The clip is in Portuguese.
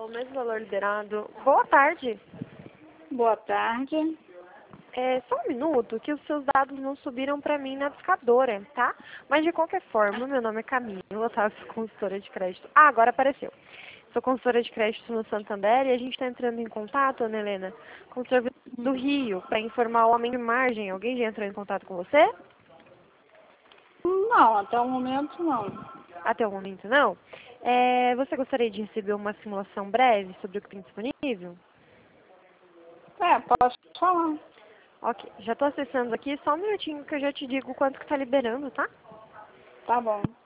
o mesmo valor liberado. Boa tarde. Boa tarde. Só um minuto, que os seus dados não subiram para mim na buscadora, tá? Mas de qualquer forma, meu nome é Camila, tá? Eu sou consultora de crédito. Ah, agora apareceu. Sou consultora de crédito no Santander e a gente está entrando em contato, Ana Helena, com o serviço do Rio para informar o aumento de margem. Alguém já entrou em contato com você? Não, até o momento não. Até o momento não. Você gostaria de receber uma simulação breve sobre o que tem disponível? Posso falar. Ok, já estou acessando aqui, só um minutinho que eu já te digo quanto que está liberando, tá? Tá bom.